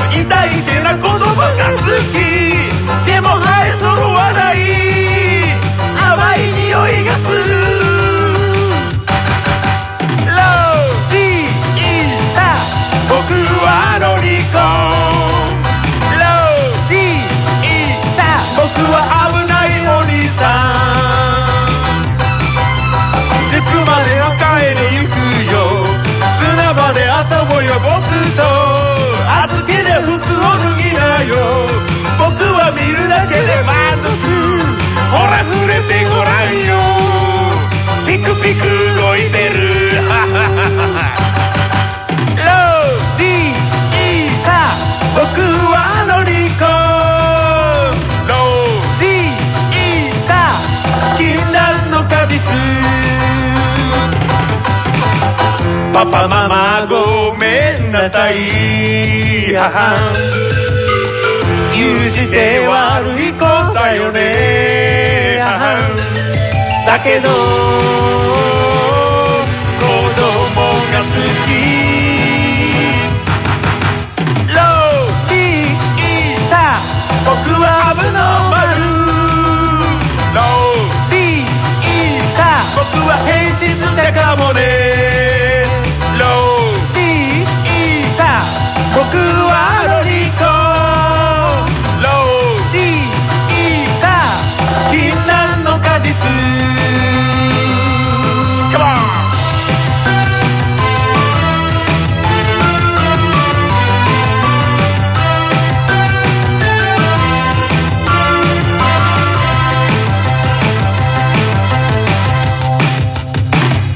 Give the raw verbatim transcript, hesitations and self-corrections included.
痛いてな子供が好きでも生え揃わない甘い匂いがするローディータ僕はロリコンローディータ僕は危ないお兄さん塾までは帰れ行くよ砂場で遊ぼうよ僕と預けで服を脱ぎなよ僕は見るだけで満足ほら触れてごらんよピクピク動いてるローディータ僕はロリコンローディータ禁断の果実パパママごめんなさい母許して悪い子だよね母だけど